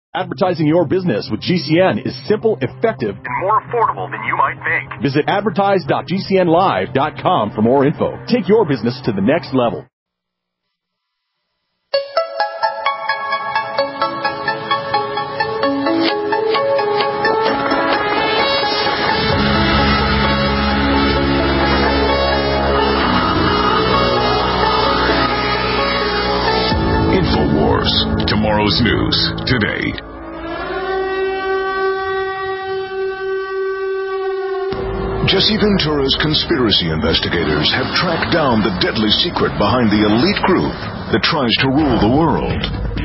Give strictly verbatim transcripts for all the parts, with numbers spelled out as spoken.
Advertising your business with G C N is simple, effective, and more affordable than you might think. Visit advertise dot g c n live dot com for more info. Take your business to the next level. InfoWars, tomorrow's news today. Jesse Ventura's conspiracy investigators have tracked down the deadly secret behind the elite group that tries to rule the world.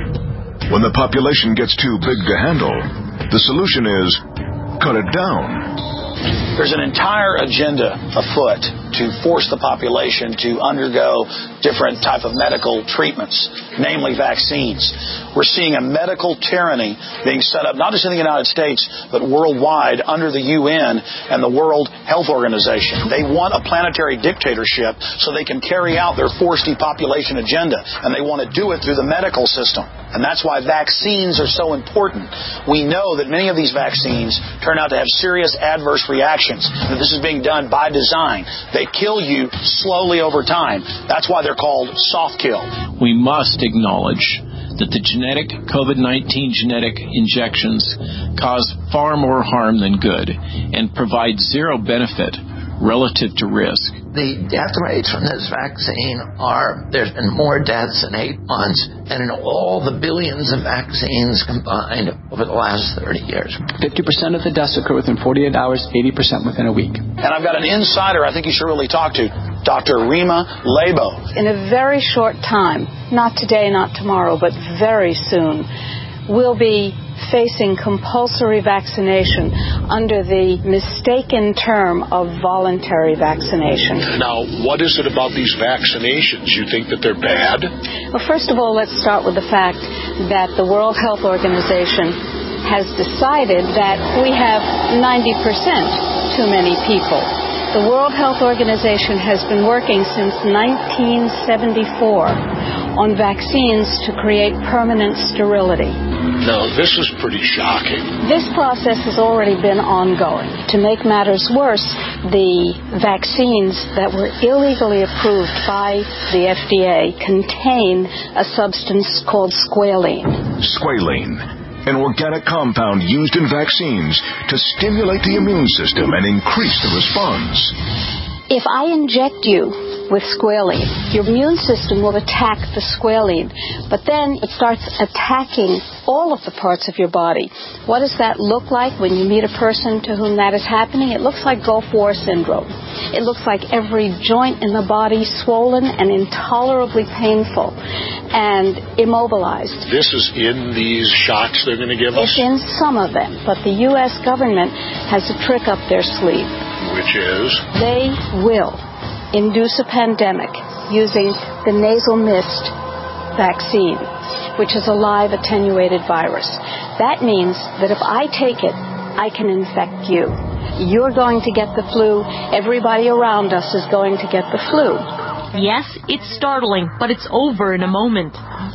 When the population gets too big to handle, the solution is cut it down. There's an entire agenda afoot to force the population to undergo different type of medical treatments, namely vaccines. We're seeing a medical tyranny being set up, not just in the United States, but worldwide under the U N and the World Health Organization. They want a planetary dictatorship so they can carry out their forced depopulation agenda, and they want to do it through the medical system. And that's why vaccines are so important. We know that many of these vaccines turn out to have serious adverse reactions, that this is being done by design. They kill you slowly over time. That's why they're called soft kill. We must acknowledge that the genetic COVID nineteen genetic injections cause far more harm than good and provide zero benefit relative to risk. The death rates from this vaccine are, there's been more deaths in eight months than in all the billions of vaccines combined over the last thirty years. fifty percent of the deaths occur within forty-eight hours, eighty percent within a week. And I've got an insider I think you should really talk to, Doctor Rima Laibow. In a very short time, not today, not tomorrow, but very soon, we'll be facing compulsory vaccination under the mistaken term of voluntary vaccination. Now, what is it about these vaccinations? You think that they're bad? Well, first of all, let's start with the fact that the World Health Organization has decided that we have ninety percent too many people. The World Health Organization has been working since nineteen seventy-four on vaccines to create permanent sterility. No, this is pretty shocking. This process has already been ongoing. To make matters worse, the vaccines that were illegally approved by the F D A contain a substance called squalene. Squalene, an organic compound used in vaccines to stimulate the immune system and increase the response. If I inject you with squalene, your immune system will attack the squalene, but then it starts attacking all of the parts of your body. What does that look like when you meet a person to whom that is happening? It looks like Gulf War syndrome. It looks like every joint in the body swollen and intolerably painful and immobilized. This is in these shots they're going to give us? It's in some of them, but the U S government has a trick up their sleeve. Which is? They will induce a pandemic using the nasal mist vaccine, which is a live attenuated virus. That means that if I take it, I can infect you. You're going to get the flu. Everybody around us is going to get the flu. Yes, it's startling, but it's over in a moment.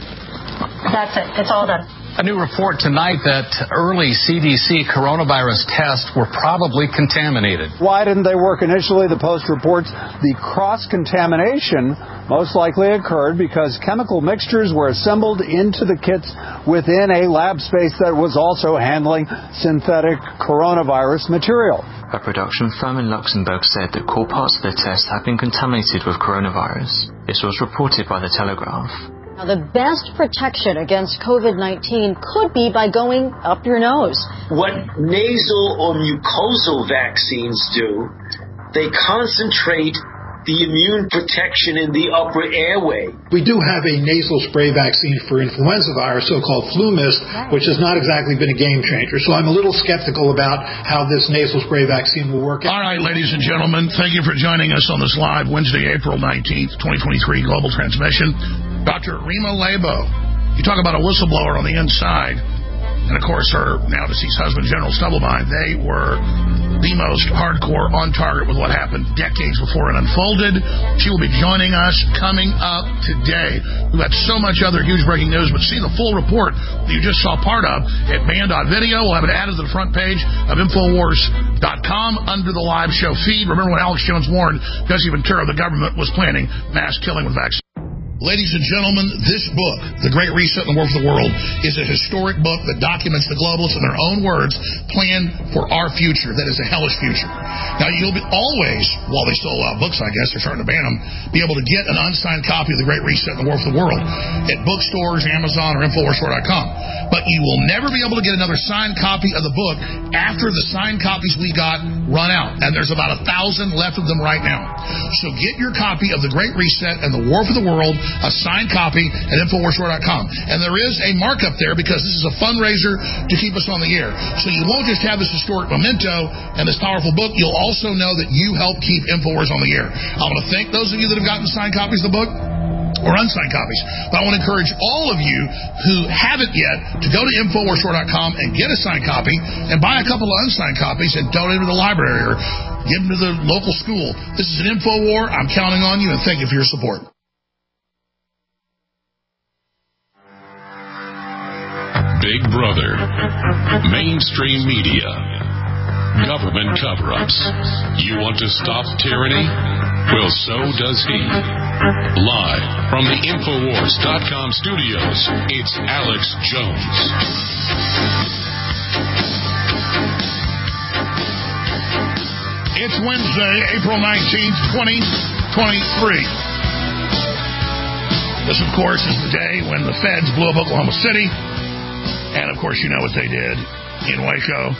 That's it. It's all done. A new report tonight that early C D C coronavirus tests were probably contaminated. Why didn't they work initially? The Post reports the cross-contamination most likely occurred because chemical mixtures were assembled into the kits within a lab space that was also handling synthetic coronavirus material. A production firm in Luxembourg said that core parts of the test had been contaminated with coronavirus. This was reported by The Telegraph. Now, the best protection against COVID nineteen could be by going up your nose. What nasal or mucosal vaccines do, they concentrate the immune protection in the upper airway. We do have a nasal spray vaccine for influenza virus, so-called FluMist, right, which has not exactly been a game changer. So I'm a little skeptical about how this nasal spray vaccine will work out. All right, ladies and gentlemen, thank you for joining us on this live Wednesday, April nineteenth, twenty twenty-three global transmission. Doctor Rima Laibow. You talk about a whistleblower on the inside. And, of course, her now-deceased husband, General Stubblebine, they were the most hardcore, on target with what happened decades before it unfolded. She will be joining us coming up today. We've got so much other huge breaking news, but see the full report that you just saw part of at man dot video. We'll have it added to the front page of Infowars dot com under the live show feed. Remember when Alex Jones warned Jesse Ventura the government was planning mass killing with vaccines? Ladies and gentlemen, this book, The Great Reset and the War for the World, is a historic book that documents the globalists in their own words plan for our future. That is a hellish future. Now, you'll be always, while they still allow books, I guess, they're starting to ban them, be able to get an unsigned copy of The Great Reset and the War for the World at bookstores, Amazon, or Infowars dot com. But you will never be able to get another signed copy of the book after the signed copies we got run out. And there's about a thousand left of them right now. So get your copy of The Great Reset and the War for the World, a signed copy at Infowars dot com. And there is a markup there because this is a fundraiser to keep us on the air. So you won't just have this historic memento and this powerful book, you'll also know that you help keep Infowars on the air. I want to thank those of you that have gotten signed copies of the book or unsigned copies. But I want to encourage all of you who haven't yet to go to Infowars dot com and get a signed copy and buy a couple of unsigned copies and donate them to the library or give them to the local school. This is an info war. I'm counting on you, and thank you for your support. Big Brother, mainstream media, government cover-ups. You want to stop tyranny? Well, so does he. Live from the Infowars dot com studios, it's Alex Jones. It's Wednesday, April nineteenth, twenty twenty-three. This, of course, is the day when the feds blew up Oklahoma City. And, of course, you know what they did in Waco.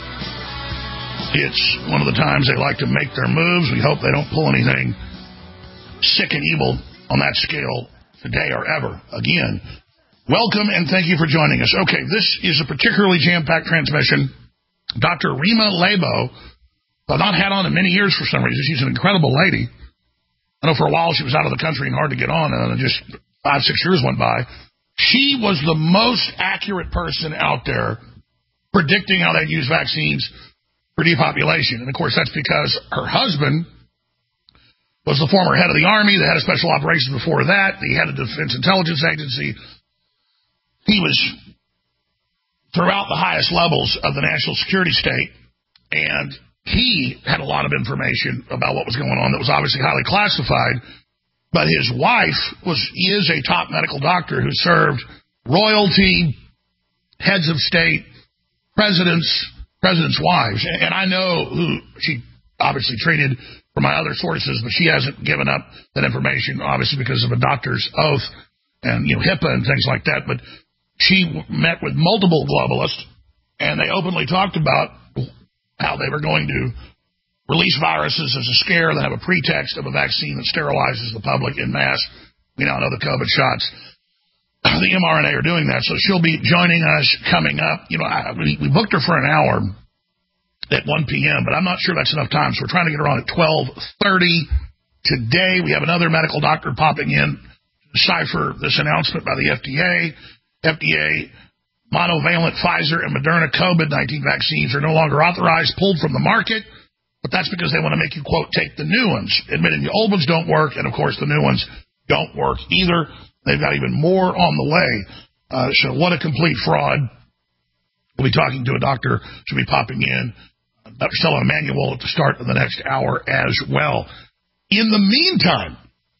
It's one of the times they like to make their moves. We hope they don't pull anything sick and evil on that scale today or ever again. Welcome, and thank you for joining us. Okay, this is a particularly jam-packed transmission. Doctor Rima Laibow, I've not had on in many years for some reason. She's an incredible lady. I know for a while she was out of the country and hard to get on, and just five, six years went by. She was the most accurate person out there predicting how they'd use vaccines for depopulation. And, of course, that's because her husband was the former head of the Army, the head of Special Operations before that, the head of the Defense Intelligence Agency. He was throughout the highest levels of the national security state, and he had a lot of information about what was going on that was obviously highly classified. But his wife was is a top medical doctor who served royalty, heads of state, presidents, presidents' wives. And I know who she obviously treated from my other sources, but she hasn't given up that information, obviously because of a doctor's oath and, you know, HIPAA and things like that. But she met with multiple globalists, and they openly talked about how they were going to release viruses as a scare, that have a pretext of a vaccine that sterilizes the public en masse. We now know the COVID shots, the mRNA are doing that. So she'll be joining us coming up. You know, I, we, we booked her for an hour at one p.m., but I'm not sure that's enough time. So we're trying to get her on at twelve thirty today. We have another medical doctor popping in to decipher this announcement by the F D A. F D A monovalent Pfizer and Moderna COVID nineteen vaccines are no longer authorized, pulled from the market. But that's because they want to make you, quote, take the new ones, admitting the old ones don't work, and, of course, the new ones don't work either. They've got even more on the way. Uh, so what a complete fraud. We'll be talking to a doctor. She'll be popping in. Doctor Stella Emanuel at the start of the next hour as well. In the meantime,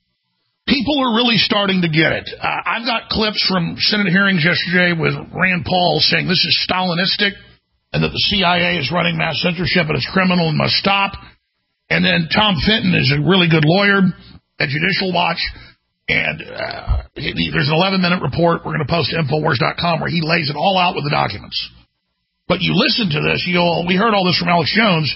people are really starting to get it. Uh, I've got clips from Senate hearings yesterday with Rand Paul saying this is Stalinistic, and that the C I A is running mass censorship and it's criminal and must stop. And then Tom Fenton is a really good lawyer at Judicial Watch, and uh, he, there's an eleven-minute report we're going to post to Infowars dot com where he lays it all out with the documents. But you listen to this, you'll, we heard all this from Alex Jones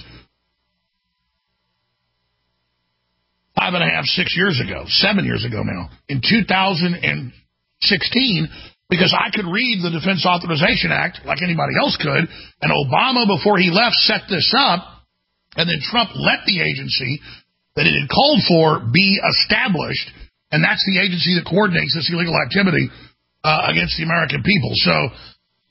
five and a half, six years ago, seven years ago now, in two thousand sixteen, because I could read the Defense Authorization Act like anybody else could, and Obama, before he left, set this up, and then Trump let the agency that it had called for be established, and that's the agency that coordinates this illegal activity uh, against the American people. So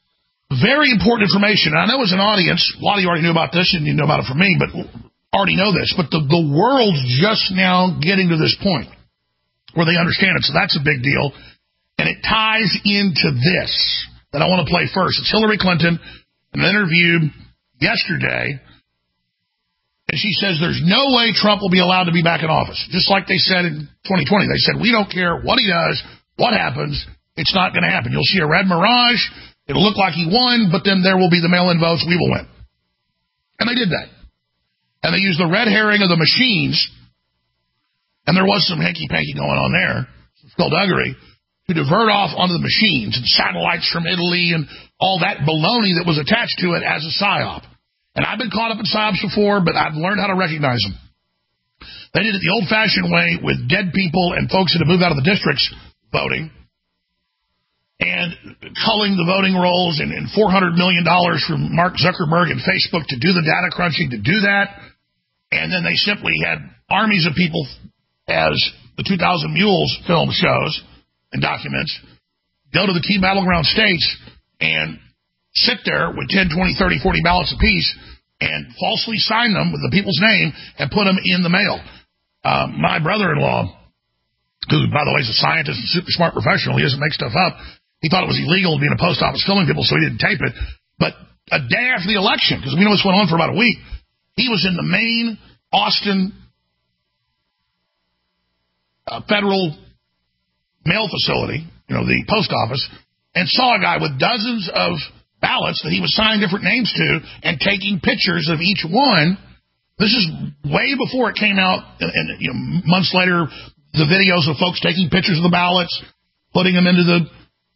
Very important information. I know as an audience, a lot of you already knew about this, and you know about it from me, but already know this. But the, the world's just now getting to this point where they understand it. So that's a big deal. And it ties into this that I want to play first. It's Hillary Clinton in an interview yesterday. And she says there's no way Trump will be allowed to be back in office. Just like they said in twenty twenty. They said, we don't care what he does, what happens. It's not going to happen. You'll see a red mirage. It'll look like he won, but then there will be the mail-in votes. We will win. And they did that. And they used the red herring of the machines, and there was some hanky-panky going on there, some skullduggery, to divert off onto the machines and satellites from Italy and all that baloney that was attached to it as a psyop. And I've been caught up in psyops before, but I've learned how to recognize them. They did it the old-fashioned way with dead people and folks that have moved out of the districts voting, and culling the voting rolls and, and four hundred million dollars from Mark Zuckerberg and Facebook to do the data crunching to do that. And then they simply had armies of people, as the two thousand Mules film shows and documents, go to the key battleground states and sit there with ten, twenty, thirty, forty ballots apiece and falsely sign them with the people's name and put them in the mail. Uh, my brother-in-law, who, by the way, is a scientist and super smart professional, he doesn't make stuff up, he thought it was illegal to be in a post office filming people, so he didn't tape it. But a day after the election, because we know this went on for about a week, he was in the main Austin uh, federal mail facility, you know, the post office, and saw a guy with dozens of ballots that he was signing different names to and taking pictures of each one. This is way before it came out, and, and you know, months later, the videos of folks taking pictures of the ballots, putting them into the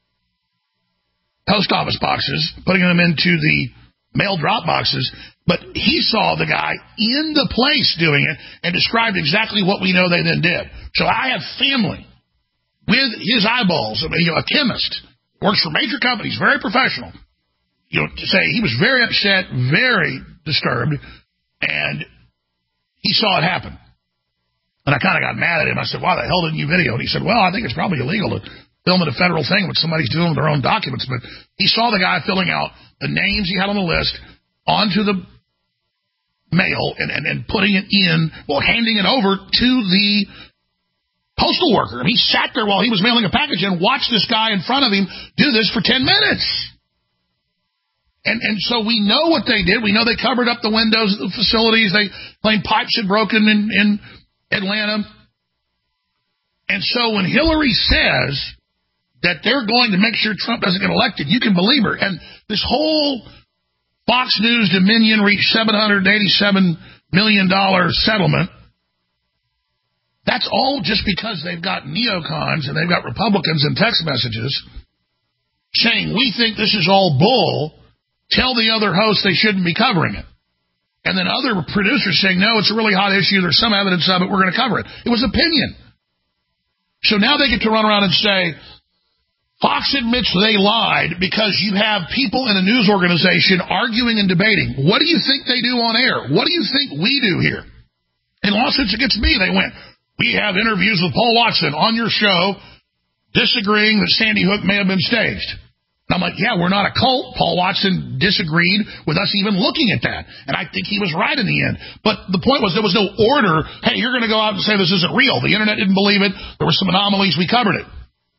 post office boxes, putting them into the mail drop boxes. But he saw the guy in the place doing it and described exactly what we know they then did. So I have family with his eyeballs, I mean, you know, a chemist, works for major companies, very professional, you know, to say he was very upset, very disturbed, and he saw it happen. And I kind of got mad at him. I said, why the hell didn't you video? And he said, well, I think it's probably illegal to film at a federal thing when somebody's doing their own documents. But he saw the guy filling out the names he had on the list onto the mail and, and, and putting it in, well, handing it over to the postal worker. And he sat there while he was mailing a package and watched this guy in front of him do this for ten minutes. And and so we know what they did. We know they covered up the windows of the facilities. They claimed pipes had broken in, in Atlanta. And so when Hillary says that they're going to make sure Trump doesn't get elected, you can believe her. And this whole Fox News Dominion reached seven hundred eighty-seven million dollars settlement, that's all just because they've got neocons and they've got Republicans in text messages saying, we think this is all bull, tell the other hosts they shouldn't be covering it. And then other producers saying, no, it's a really hot issue, there's some evidence of it, we're going to cover it. It was opinion. So now they get to run around and say, Fox admits they lied because you have people in a news organization arguing and debating. What do you think they do on air? What do you think we do here? In lawsuits against me, they went, we have interviews with Paul Watson on your show disagreeing that Sandy Hook may have been staged. And I'm like, yeah, we're not a cult. Paul Watson disagreed with us even looking at that. And I think he was right in the end. But the point was there was no order. Hey, you're going to go out and say this isn't real. The internet didn't believe it. There were some anomalies. We covered it.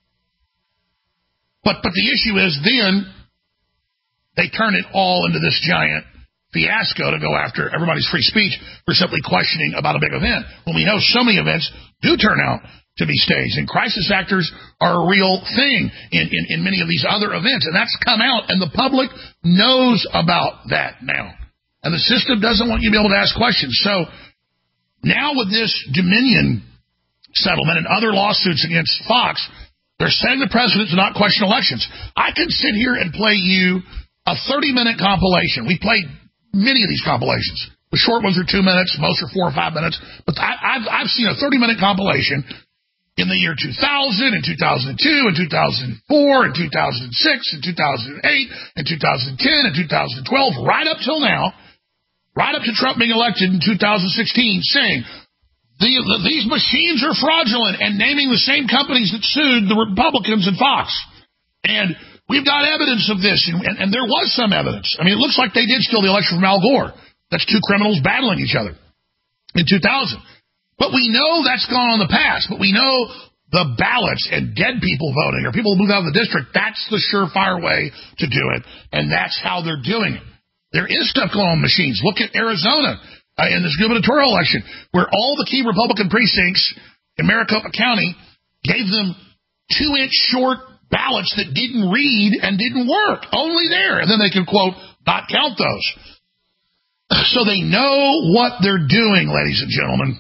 But but the issue is then they turn it all into this giant fiasco to go after everybody's free speech for simply questioning about a big event, when we know so many events do turn out to be staged. And crisis actors are a real thing in, in, in many of these other events. And that's come out, and the public knows about that now. And the system doesn't want you to be able to ask questions. So now with this Dominion settlement and other lawsuits against Fox, they're setting the precedent to not question elections. I can sit here and play you a thirty-minute compilation. We played many of these compilations. The short ones are two minutes. Most are four or five minutes. But I, I've, I've seen a thirty-minute compilation in the year two thousand, and two thousand two, and two thousand four, and two thousand six, and two thousand eight, and two thousand ten, and two thousand twelve, right up till now, right up to Trump being elected in two thousand sixteen, saying The, the, these machines are fraudulent, and naming the same companies that sued the Republicans and Fox. And we've got evidence of this, and, and, and there was some evidence. I mean, it looks like they did steal the election from Al Gore. That's two criminals battling each other in two thousand. But we know that's gone on the past. But we know the ballots and dead people voting or people who move out of the district, that's the surefire way to do it, and that's how they're doing it. There is stuff going on with machines. Look at Arizona uh, in this gubernatorial election, where all the key Republican precincts in Maricopa County gave them two-inch short ballots that didn't read and didn't work, only there. And then they can, quote, not count those. So they know what they're doing, ladies and gentlemen.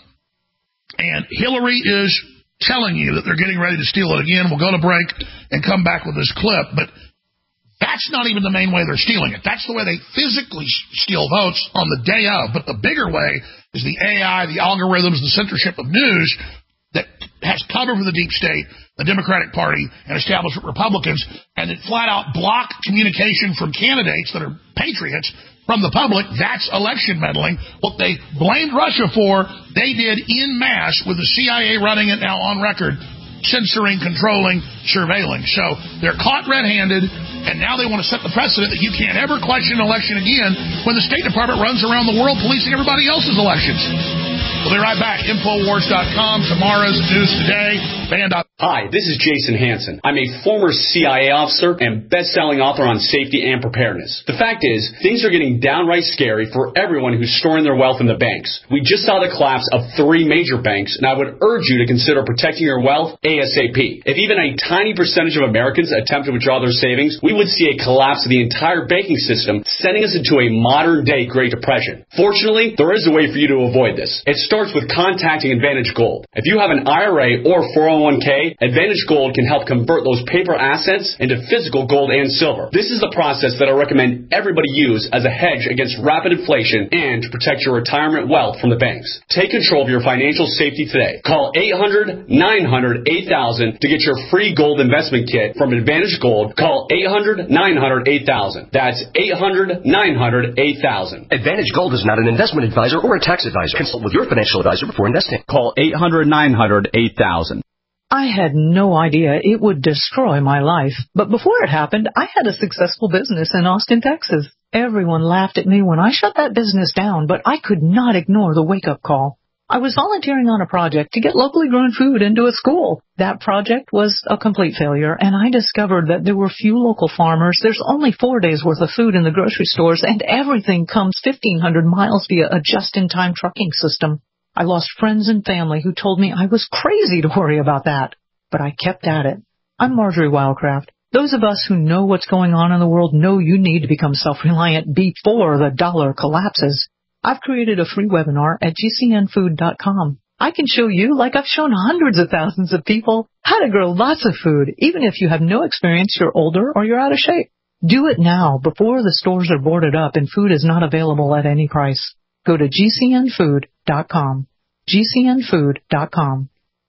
And Hillary is telling you that they're getting ready to steal it again. We'll go to break and come back with this clip. But that's not even the main way they're stealing it. That's the way they physically steal votes on the day of. But the bigger way is the A I, the algorithms, the censorship of news that has cover for the deep state, the Democratic Party, and establishment Republicans, and it flat out block communication from candidates that are patriots from the public. That's election meddling. What they blamed Russia for, they did en masse with the C I A running it now on record, censoring, controlling, surveilling. So they're caught red-handed, and now they want to set the precedent that you can't ever question an election again when the State Department runs around the world policing everybody else's elections. We'll be right back. Infowars dot com, tomorrow's news today. Band up. Hi, this is Jason Hansen. I'm a former C I A officer and best-selling author on safety and preparedness. The fact is, things are getting downright scary for everyone who's storing their wealth in the banks. We just saw the collapse of three major banks, and I would urge you to consider protecting your wealth ASAP. If even a tiny percentage of Americans attempt to withdraw their savings, we would see a collapse of the entire banking system, sending us into a modern-day Great Depression. Fortunately, there is a way for you to avoid this. It starts with contacting Advantage Gold. If you have an I R A or four oh one k, Advantage Gold can help convert those paper assets into physical gold and silver. This is the process that I recommend everybody use as a hedge against rapid inflation and to protect your retirement wealth from the banks. Take control of your financial safety today. Call eight hundred, nine hundred, eight thousand to get your free gold investment kit from Advantage Gold. Call eight hundred, nine hundred, eight thousand. That's eight hundred, nine hundred, eight thousand. Advantage Gold is not an investment advisor or a tax advisor. Consult with your financial advisor before investing. Call eight hundred, nine hundred, eight thousand. I had no idea it would destroy my life. But before it happened, I had a successful business in Austin, Texas. Everyone laughed at me when I shut that business down, but I could not ignore the wake-up call. I was volunteering on a project to get locally grown food into a school. That project was a complete failure, and I discovered that there were few local farmers. There's only four days' worth of food in the grocery stores, and everything comes fifteen hundred miles via a just-in-time trucking system. I lost friends and family who told me I was crazy to worry about that. But I kept at it. I'm Marjorie Wildcraft. Those of us who know what's going on in the world know you need to become self-reliant before the dollar collapses. I've created a free webinar at G C N food dot com. I can show you, like I've shown hundreds of thousands of people, how to grow lots of food, even if you have no experience, you're older, or you're out of shape. Do it now before the stores are boarded up and food is not available at any price. Go to G C N food dot com. G C N food dot com.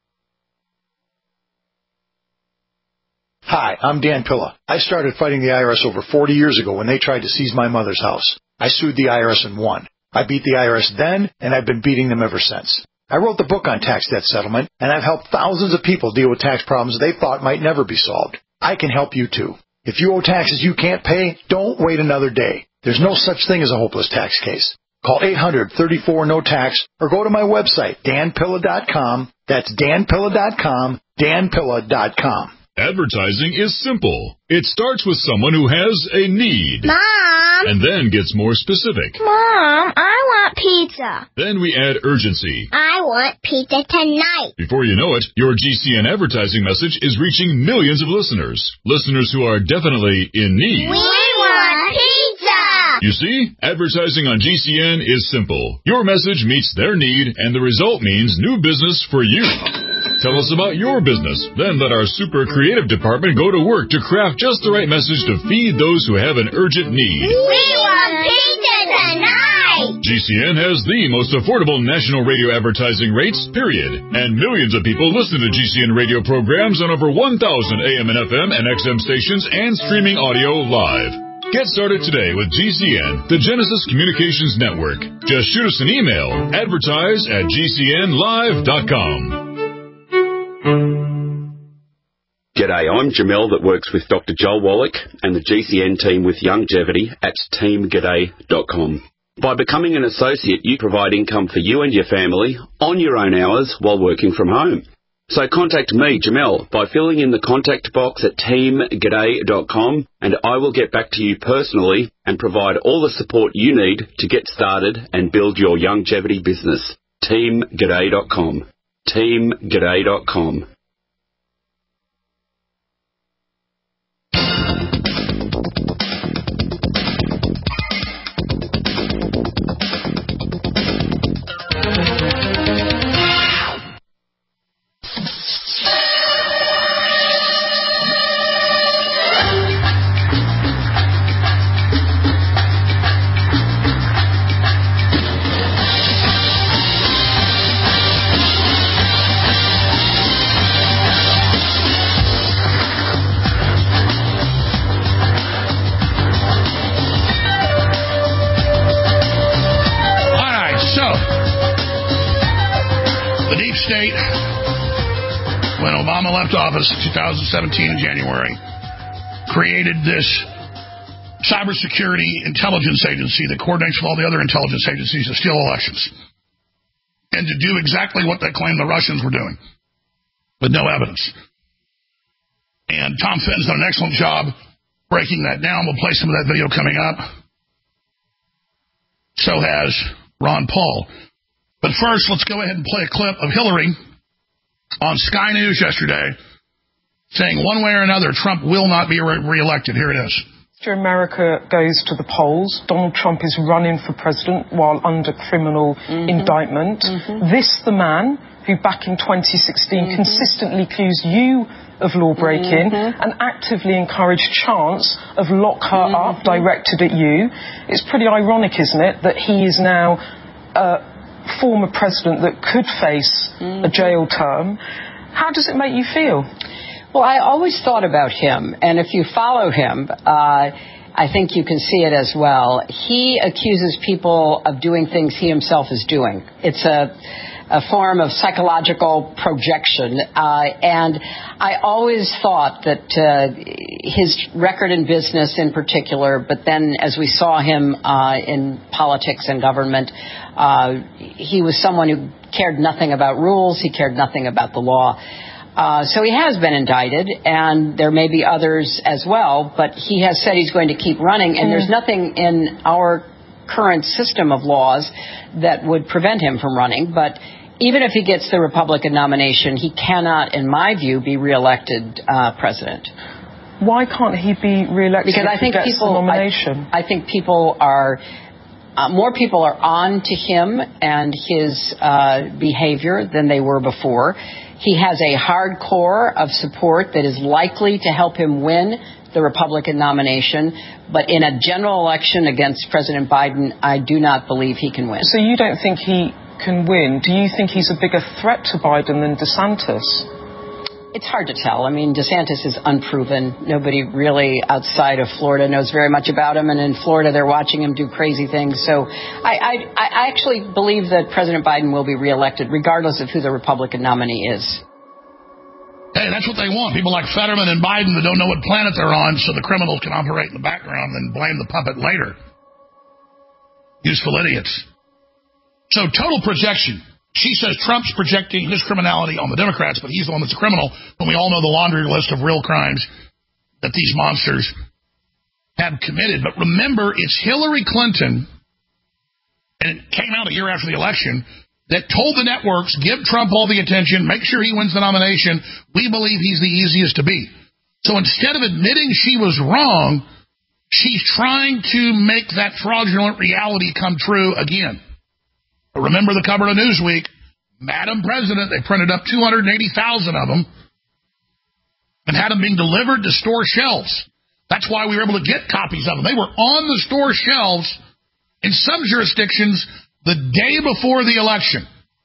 Hi, I'm Dan Pilla. I started fighting the I R S over forty years ago when they tried to seize my mother's house. I sued the I R S and won. I beat the I R S then, and I've been beating them ever since. I wrote the book on tax debt settlement, and I've helped thousands of people deal with tax problems they thought might never be solved. I can help you too. If you owe taxes you can't pay, don't wait another day. There's no such thing as a hopeless tax case. Call eight hundred, thirty-four, no tax or go to my website, Dan Pilla dot com. That's Dan Pilla dot com, Dan Pilla dot com. Advertising is simple. It starts with someone who has a need. Mom! And then gets more specific. Mom, I want pizza. Then we add urgency. I want pizza tonight. Before you know it, your G C N advertising message is reaching millions of listeners. Listeners who are definitely in need. We want pizza! You see, advertising on G C N is simple. Your message meets their need, and the result means new business for you. Tell us about your business. Then let our super creative department go to work to craft just the right message to feed those who have an urgent need. We want pizza tonight! G C N has the most affordable national radio advertising rates, period. And millions of people listen to G C N radio programs on over one thousand A M and F M and X M stations and streaming audio live. Get started today with G C N, the Genesis Communications Network. Just shoot us an email, advertise at G C N live dot com. G'day, I'm Jamel that works with Doctor Joel Wallach and the G C N team with Longevity at team g'day dot com. By becoming an associate, you provide income for you and your family on your own hours while working from home. So contact me, Jamel, by filling in the contact box at team g'day dot com, and I will get back to you personally and provide all the support you need to get started and build your longevity business. team g'day dot com. team g'day dot com. State, when Obama left office in two thousand seventeen in January, created this cybersecurity intelligence agency that coordinates with all the other intelligence agencies to steal elections and to do exactly what they claim the Russians were doing with no evidence. And Tom Fitton's done an excellent job breaking that down. We'll play some of that video coming up. So has Ron Paul. But first, let's go ahead and play a clip of Hillary on Sky News yesterday saying one way or another Trump will not be re- reelected. Here it is. After America goes to the polls, Donald Trump is running for president while under criminal mm-hmm. indictment. Mm-hmm. This, the man who back in twenty sixteen mm-hmm. consistently accused you of law-breaking mm-hmm. and actively encouraged chants of lock her mm-hmm. up directed at you. It's pretty ironic, isn't it, that he is now... Uh, former president that could face mm-hmm. a jail term. How does it make you feel? Well, I always thought about him, and if you follow him, uh, I think you can see it as well. He accuses people of doing things he himself is doing. It's a, a form of psychological projection, uh, and I always thought that uh, his record in business in particular, but then as we saw him uh, in politics and government, Uh, he was someone who cared nothing about rules. He cared nothing about the law. Uh, so he has been indicted, and there may be others as well, but he has said he's going to keep running, and mm. there's nothing in our current system of laws that would prevent him from running. But even if he gets the Republican nomination, he cannot, in my view, be reelected uh, president. Why can't he be reelected because if I think he gets people, the nomination? I, I think people are... Uh, more people are on to him and his uh, behavior than they were before. He has a hard core of support that is likely to help him win the Republican nomination. But in a general election against President Biden, I do not believe he can win. So you don't think he can win? Do you think he's a bigger threat to Biden than DeSantis? It's hard to tell. I mean, DeSantis is unproven. Nobody really outside of Florida knows very much about him. And in Florida, they're watching him do crazy things. So I, I, I actually believe that President Biden will be reelected, regardless of who the Republican nominee is. Hey, that's what they want. People like Fetterman and Biden that don't know what planet they're on, so the criminals can operate in the background and blame the puppet later. Useful idiots. So total projection. She says Trump's projecting his criminality on the Democrats, but he's the one that's a criminal, when we all know the laundry list of real crimes that these monsters have committed. But remember, it's Hillary Clinton, and it came out a year after the election, that told the networks, give Trump all the attention, make sure he wins the nomination. We believe he's the easiest to beat. So instead of admitting she was wrong, she's trying to make that fraudulent reality come true again. Remember the cover of Newsweek, Madam President, they printed up two hundred eighty thousand of them and had them being delivered to store shelves. That's why we were able to get copies of them. They were on the store shelves in some jurisdictions the day before the election.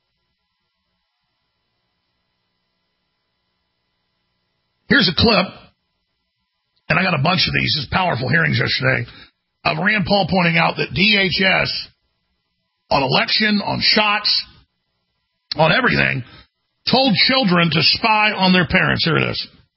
Here's a clip, and I got a bunch of these. It's powerful hearings yesterday, of Rand Paul pointing out that D H S, on election, on shots, on everything, told children to spy on their parents. Here it is.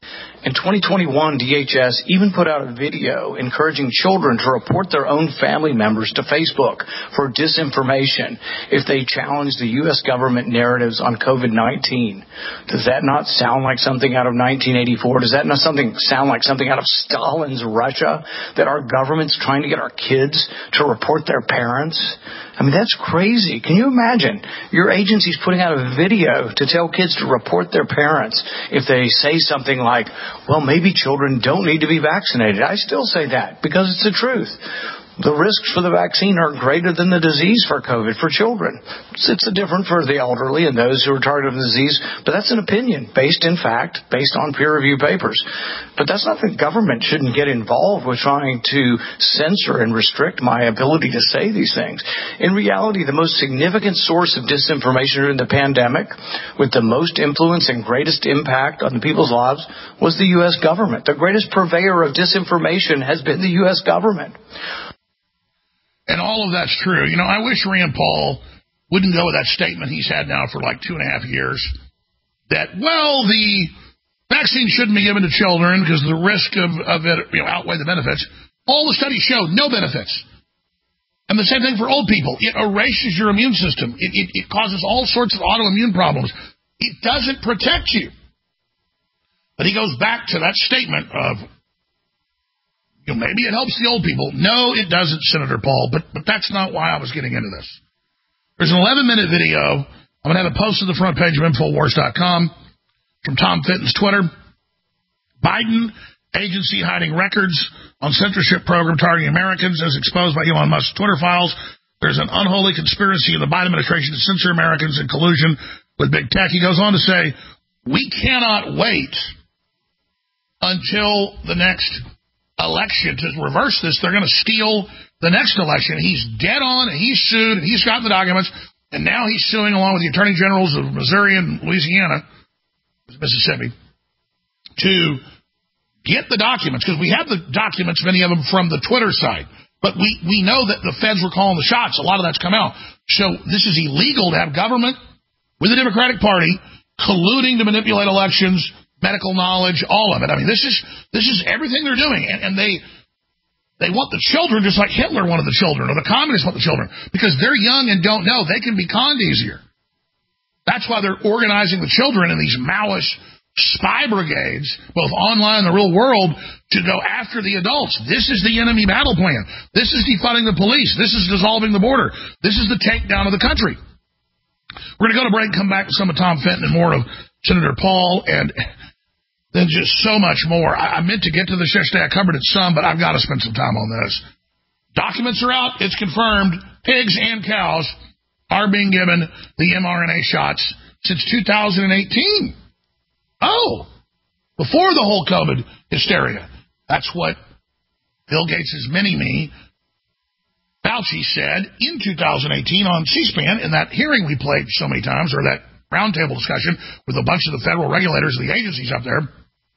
In twenty twenty-one, D H S even put out a video encouraging children to report their own family members to Facebook for disinformation if they challenge the U S government narratives on COVID nineteen. Does that not sound like something out of nineteen eighty-four? Does that not something sound like something out of Stalin's Russia, that our government's trying to get our kids to report their parents? I mean, that's crazy. Can you imagine your agency's putting out a video to tell kids to report their parents if they say something like, well, maybe children don't need to be vaccinated? I still say that because it's the truth. The risks for the vaccine are greater than the disease for COVID for children. It's, it's different for the elderly and those who are targeted with the disease, but that's an opinion based in fact, based on peer-reviewed papers. But that's not the government shouldn't get involved with trying to censor and restrict my ability to say these things. In reality, the most significant source of disinformation during the pandemic, with the most influence and greatest impact on the people's lives, was the U S government. The greatest purveyor of disinformation has been the U S government. And all of that's true. You know, I wish Rand Paul wouldn't go with that statement he's had now for like two and a half years that, well, the vaccine shouldn't be given to children because the risk of, of it, you know, outweigh the benefits. All the studies show no benefits. And the same thing for old people. It erases your immune system. It, it, it causes all sorts of autoimmune problems. It doesn't protect you. But he goes back to that statement of, you know, maybe it helps the old people. No, it doesn't, Senator Paul, but, but that's not why I was getting into this. There's an eleven-minute video. I'm going to have it posted to the front page of Infowars dot com from Tom Fitton's Twitter. Biden agency hiding records on censorship program targeting Americans as exposed by Elon Musk's Twitter files. There's an unholy conspiracy of the Biden administration to censor Americans in collusion with big tech. He goes on to say, we cannot wait until the next election to reverse this. They're going to steal the next election. He's dead on, and he's sued, and he's got the documents, and now he's suing along with the attorney generals of Missouri and Louisiana, Mississippi, to get the documents, because we have the documents, many of them from the Twitter side, but we, we know that the feds were calling the shots. A lot of that's come out. So this is illegal to have government with the Democratic Party colluding to manipulate elections, medical knowledge, all of it. I mean, this is this is everything they're doing. And, and they they want the children just like Hitler wanted the children, or the communists want the children, because they're young and don't know. They can be conned easier. That's why they're organizing the children in these Maoist spy brigades, both online and the real world, to go after the adults. This is the enemy battle plan. This is defunding the police. This is dissolving the border. This is the takedown of the country. We're going to go to break and come back to some of Tom Fitton and more of Senator Paul, and then just so much more. I, I meant to get to this yesterday. I covered it some, but I've got to spend some time on this. Documents are out. It's confirmed. Pigs and cows are being given the mRNA shots since two thousand eighteen. Oh, before the whole COVID hysteria. That's what Bill Gates' mini-me, Fauci, said in two thousand eighteen on C-SPAN in that hearing we played so many times, or that roundtable discussion with a bunch of the federal regulators and the agencies up there.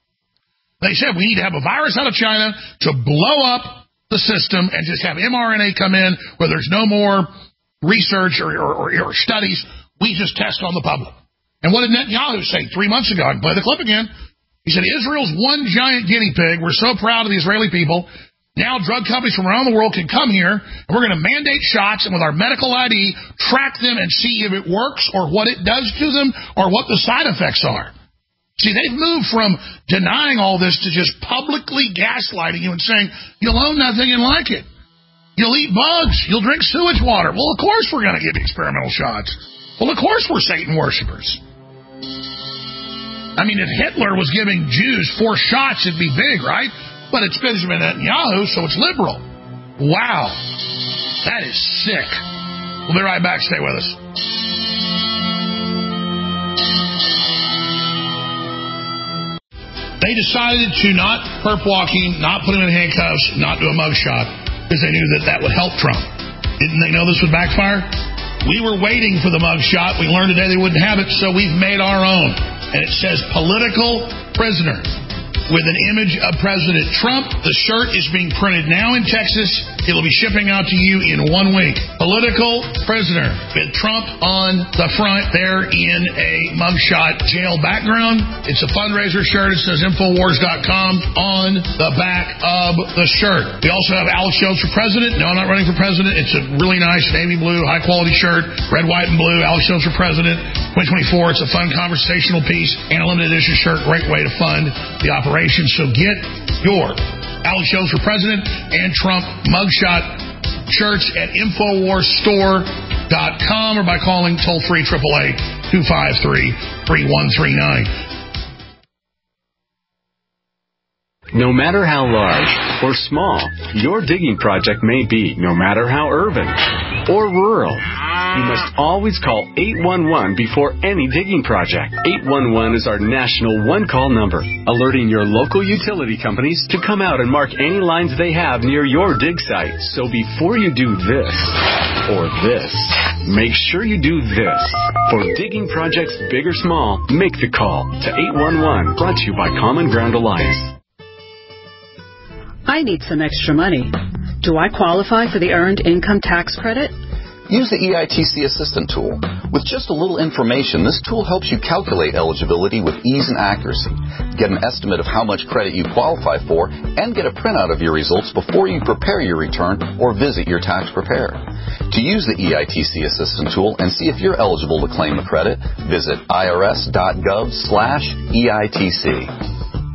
They said we need to have a virus out of China to blow up the system and just have mRNA come in where there's no more research or, or, or, or studies. We just test on the public. And what did Netanyahu say three months ago? I can play the clip again. He said, Israel's one giant guinea pig. We're so proud of the Israeli people. Now drug companies from around the world can come here, and we're going to mandate shots, and with our medical I D, track them and see if it works or what it does to them or what the side effects are. See, they've moved from denying all this to just publicly gaslighting you and saying, you'll own nothing and like it. You'll eat bugs. You'll drink sewage water. Well, of course we're going to give you experimental shots. Well, of course we're Satan worshipers. I mean, if Hitler was giving Jews four shots, it'd be big, right? But it's Benjamin Netanyahu, so it's liberal. Wow. That is sick. We'll be right back. Stay with us. They decided to not perp walking, not put him in handcuffs, not do a mugshot, because they knew that that would help Trump. Didn't they know this would backfire? We were waiting for the mugshot. We learned today they wouldn't have it, so we've made our own. And it says political prisoner with an image of President Trump. The shirt is being printed now in Texas. It'll be shipping out to you in one week. Political prisoner with Trump on the front there in a mugshot jail background. It's a fundraiser shirt. It says Infowars dot com on the back of the shirt. We also have Alex Jones for president. No, I'm not running for president. It's a really nice navy blue, high-quality shirt. Red, white, and blue. Alex Jones for president. twenty twenty-four. It's a fun conversational piece and a limited edition shirt. Great way to fund the operation. So get your Alex Jones for president and Trump mugshot shirts at Infowars Store dot com or by calling toll-free triple A two five three, three one three nine. No matter how large or small your digging project may be, no matter how urban or rural, you must always call eight one one before any digging project. eight one one is our national one-call number, alerting your local utility companies to come out and mark any lines they have near your dig site. So before you do this or this, make sure you do this. For digging projects big or small, make the call to eight one one, brought to you by Common Ground Alliance. I need some extra money. Do I qualify for the Earned Income Tax Credit? Use the E I T C Assistant tool. With just a little information, this tool helps you calculate eligibility with ease and accuracy. Get an estimate of how much credit you qualify for and get a printout of your results before you prepare your return or visit your tax preparer. To use the E I T C Assistant tool and see if you're eligible to claim a credit, visit irs.gov slash EITC.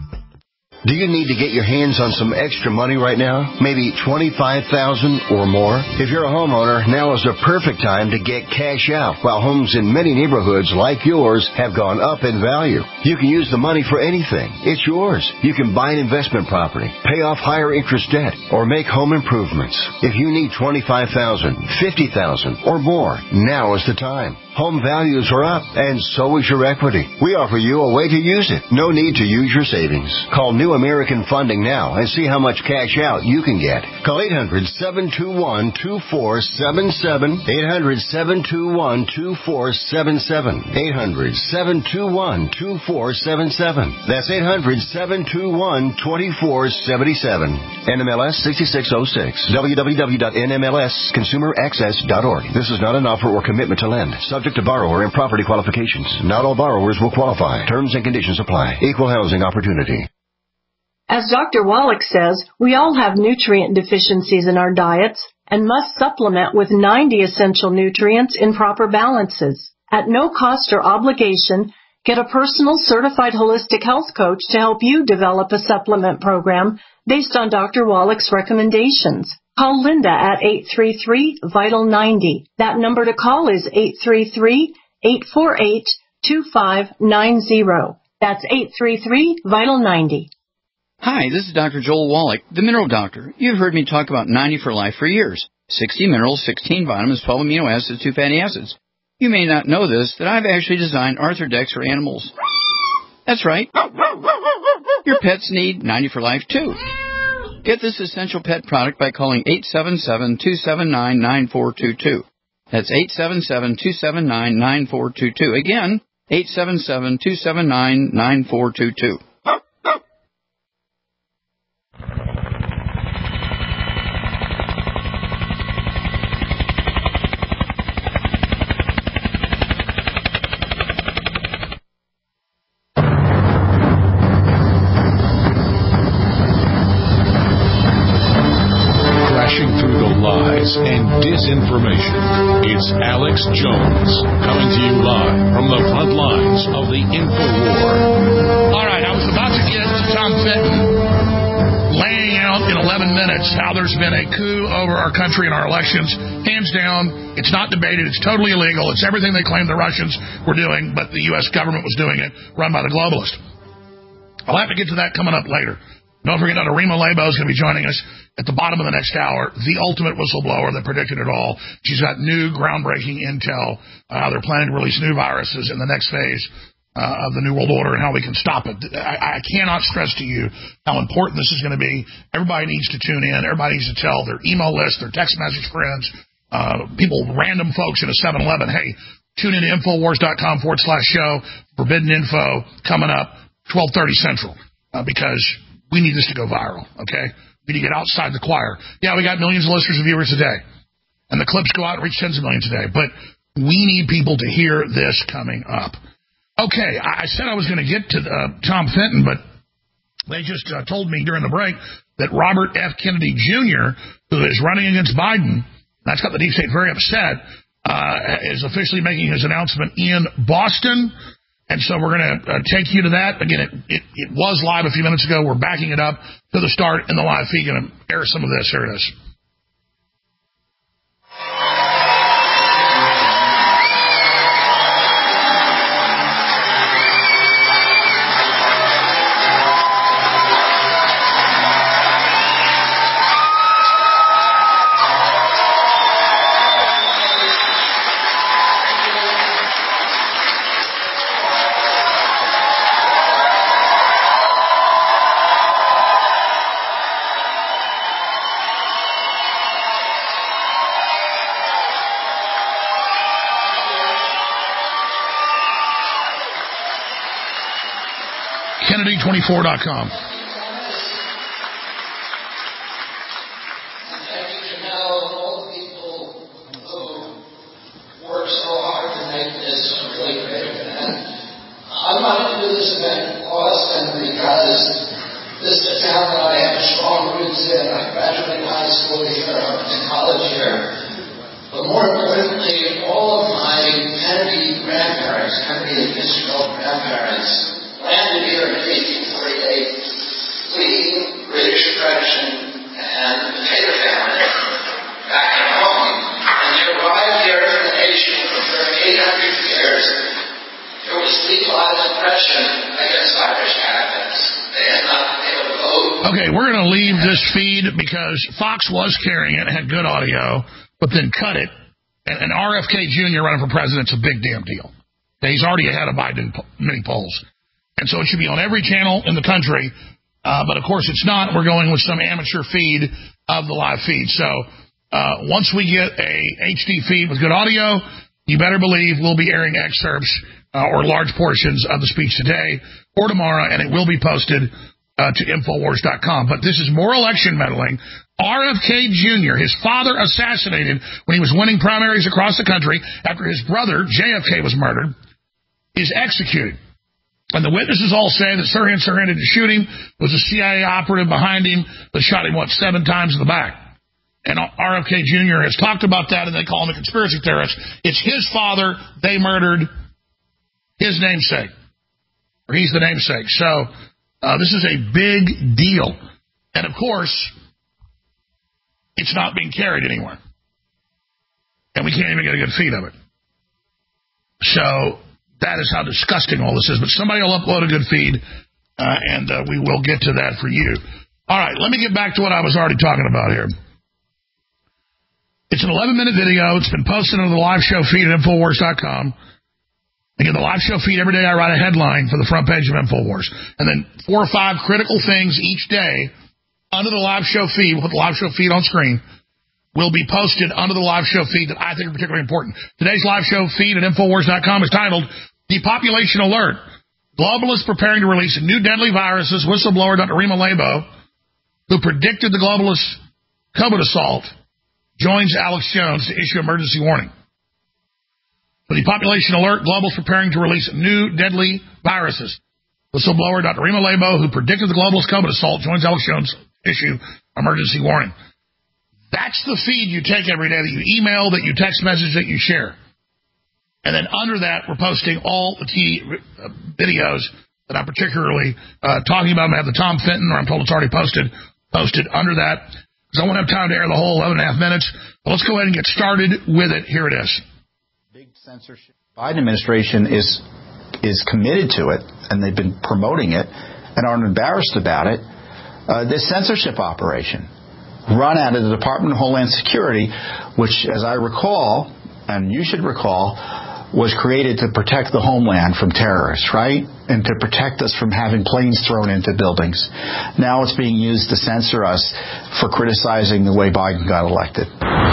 Do you need to get your hands on some extra money right now? Maybe twenty-five thousand dollars or more? If you're a homeowner, now is the perfect time to get cash out while homes in many neighborhoods like yours have gone up in value. You can use the money for anything. It's yours. You can buy an investment property, pay off higher interest debt, or make home improvements. If you need twenty-five thousand dollars, fifty thousand dollars or more, now is the time. Home values are up, and so is your equity. We offer you a way to use it. No need to use your savings. Call New American Funding now and see how much cash out you can get. Call eight hundred, seven two one, two four seven seven, eight hundred, seven two one, two four seven seven, eight hundred, seven two one, two four seven seven. That's eight hundred, seven two one, two four seven seven. N M L S sixty-six oh six. w w w dot n m l s consumer access dot org. This is not an offer or commitment to lend. Subject to borrower and property qualifications. Not all borrowers will qualify. Terms and conditions apply. Equal housing opportunity. As Doctor Wallach says, we all have nutrient deficiencies in our diets and must supplement with ninety essential nutrients in proper balances. At no cost or obligation, get a personal certified holistic health coach to help you develop a supplement program based on Doctor Wallach's recommendations. Call Linda at eight three three, vital ninety. That number to call is eight three three, eight four eight, two five nine zero. That's eight three three, vital ninety. Hi, this is Doctor Joel Wallach, the Mineral Doctor. You've heard me talk about ninety for Life for years. sixty minerals, sixteen vitamins, twelve amino acids, two fatty acids. You may not know this, that I've actually designed Arthrodex for animals. That's right. Your pets need ninety for Life, too. Get this essential pet product by calling eight seven seven, two seven nine, nine four two two. That's eight seven seven, two seven nine, nine four two two. Again, eight seven seven, two seven nine, nine four two two. And disinformation. It's Alex Jones coming to you live from the front lines of the InfoWar. All right, I was about to get to Tom Fitton laying out in eleven minutes how there's been a coup over our country and our elections. Hands down, it's not debated. It's totally illegal. It's everything they claim the Russians were doing, but the U S government was doing it, run by the globalists. I'll have to get to that coming up later. Don't forget that Arima Lebo is going to be joining us at the bottom of the next hour, the ultimate whistleblower that predicted it all. She's got new groundbreaking intel. Uh, they're planning to release new viruses in the next phase uh, of the New World Order and how we can stop it. I, I cannot stress to you how important this is going to be. Everybody needs to tune in. Everybody needs to tell their email list, their text message friends, uh, people, random folks in a seven eleven, hey, tune in to Infowars.com forward slash show. Forbidden info coming up twelve thirty Central uh, because we need this to go viral, okay? We need to get outside the choir. Yeah, we got millions of listeners and viewers a day. And the clips go out and reach tens of millions a day. But we need people to hear this coming up. Okay, I said I was going to get to uh, Tom Fenton, but they just uh, told me during the break that Robert F. Kennedy Junior, who is running against Biden, that's got the deep state very upset, uh, is officially making his announcement in Boston. And so we're going to uh, take you to that. Again, it, it, it was live a few minutes ago. We're backing it up to the start in the live feed. Going to air some of this. Here it is. Kennedy twenty-four dot com. Okay, we're going to leave this feed because Fox was carrying it, had good audio, but then cut it. And, and R F K Junior running for president's a big damn deal. Okay, he's already ahead of Biden in many polls. And so it should be on every channel in the country. Uh, but, of course, it's not. We're going with some amateur feed of the live feed. So uh, once we get a H D feed with good audio, you better believe we'll be airing excerpts uh, or large portions of the speech today or tomorrow, and it will be posted Uh, to Infowars dot com. But this is more election meddling. R F K Junior, his father assassinated when he was winning primaries across the country after his brother, J F K, was murdered, is executed. And the witnesses all say that Sirhan Sirhan didn't shoot him, was a C I A operative behind him that shot him, what, seven times in the back. And R F K Junior has talked about that, and they call him a conspiracy theorist. It's his father. They murdered his namesake. Or he's the namesake. So Uh, this is a big deal. And, of course, it's not being carried anywhere. And we can't even get a good feed of it. So that is how disgusting all this is. But somebody will upload a good feed, uh, and uh, we will get to that for you. All right, let me get back to what I was already talking about here. It's an eleven-minute video. It's been posted on the live show feed at Infowars dot com. Again, the live show feed, every day I write a headline for the front page of Infowars. And then four or five critical things each day under the live show feed, we'll put the live show feed on screen, will be posted under the live show feed that I think are particularly important. Today's live show feed at Infowars dot com is titled Depopulation Alert. Globalists preparing to release new deadly viruses. Whistleblower Doctor Rima Labo, who predicted the globalist COVID assault, joins Alex Jones to issue emergency warning. For the population alert, globals preparing to release new deadly viruses. Whistleblower Doctor Rima Labo, who predicted the globalist COVID assault, joins Alex Jones to issue emergency warning. That's the feed you take every day, that you email, that you text message, that you share. And then under that, we're posting all the key uh, videos that I'm particularly uh, talking about. I have the Tom Fenton, or I'm told it's already posted, posted under that. Because I won't have time to air the whole eleven and a half minutes. But let's go ahead and get started with it. Here it is. Censorship. Biden administration is is committed to it, and they've been promoting it and aren't embarrassed about it. Uh, this censorship operation run out of the Department of Homeland Security, which, as I recall, and you should recall, was created to protect the homeland from terrorists, right? And to protect us from having planes thrown into buildings. Now it's being used to censor us for criticizing the way Biden got elected.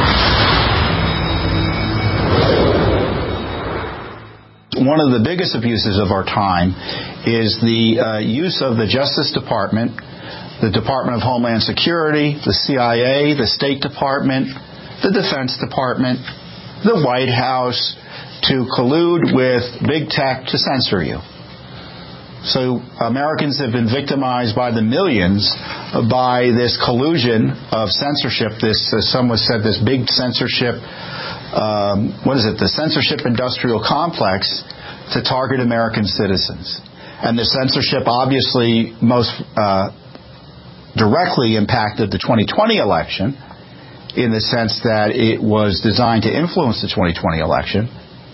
One of the biggest abuses of our time is the uh, use of the Justice Department the Department of Homeland Security, the C I A, the State Department, the Defense Department, the White House, to collude with big tech to censor you. So Americans have been victimized by the millions by this collusion of censorship, this, as someone said, this big censorship, um, what is it, the censorship industrial complex to target American citizens. And the censorship obviously most uh, directly impacted the twenty twenty election in the sense that it was designed to influence the twenty twenty election